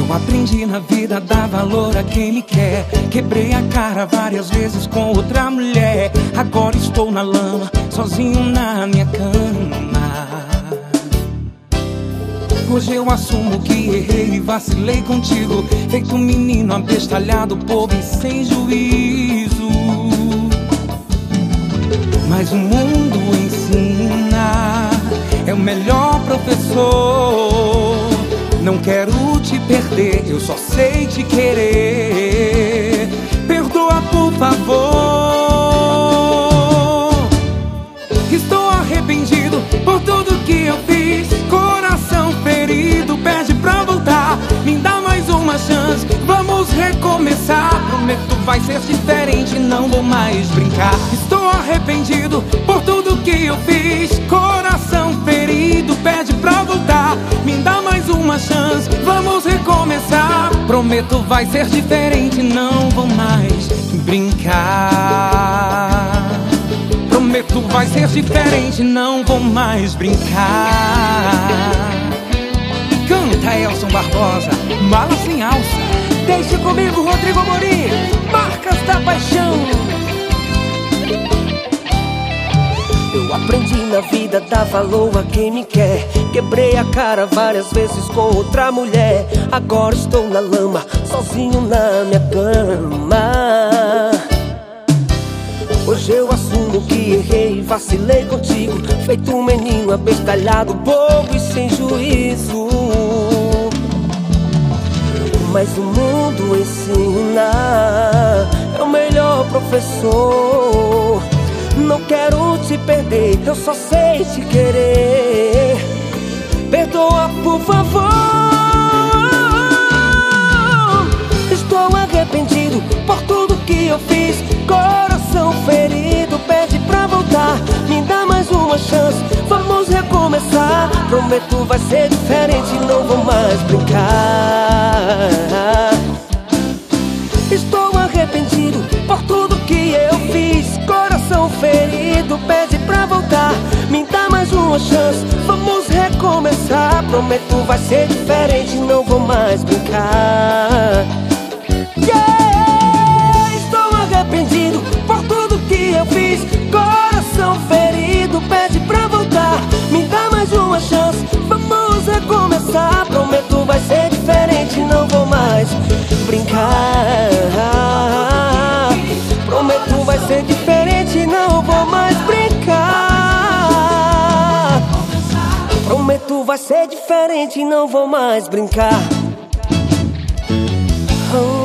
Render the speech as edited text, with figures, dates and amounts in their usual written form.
Eu aprendi na vida a dar valor a quem me quer. Quebrei a cara várias vezes com outra mulher. Agora estou na lama, sozinho na minha cama. Hoje eu assumo que errei e vacilei contigo, feito um menino abestalhado, bobo e sem juízo. Mas o mundo ensina, é o melhor professor. Não quero te perder, eu só sei te querer. Perdoa, por favor. Estou arrependido por tudo que eu fiz. Coração ferido, pede pra voltar. Me dá mais uma chance, vamos recomeçar. Prometo vai ser diferente, não vou mais brincar. Estou arrependido por tudo que eu fiz. Coração ferido, pede pra voltar. Me dá mais uma chance, vamos recomeçar. Prometo vai ser diferente, não vou mais brincar. Prometo vai ser diferente, não vou mais brincar. Canta Elson Barbosa, Mala Sem Alça. Deixa comigo, Rodrigo Amorim, Marcas da Paixão. Eu aprendi na vida a dar valor a quem me quer. Quebrei a cara várias vezes com outra mulher. Agora estou na lama, sozinho na minha cama. Hoje eu assumo que errei e vacilei contigo, feito um menino abestalhado, bobo e sem juízo. Mas o mundo ensina, é o melhor professor. Não quero te perder, eu só sei te querer. Perdoa, por favor. Estou arrependido por tudo que eu fiz. Coração ferido, pede pra voltar. Me dá mais uma chance, vamos recomeçar. Prometo vai ser diferente, não vou mais brincar. Estou arrependido por tudo que eu fiz. Coração ferido, pede pra voltar. Me dá mais uma chance, vamos recomeçar. Prometo vai ser diferente, não vou mais brincar. Estou arrependido por tudo que eu fiz. Coração ferido, pede pra voltar. Me dá mais uma chance, vamos recomeçar. Prometo vai ser diferente, não vou mais brincar. Prometo vai ser diferente, não vou mais brincar. Prometo vai ser diferente, não vou mais brincar.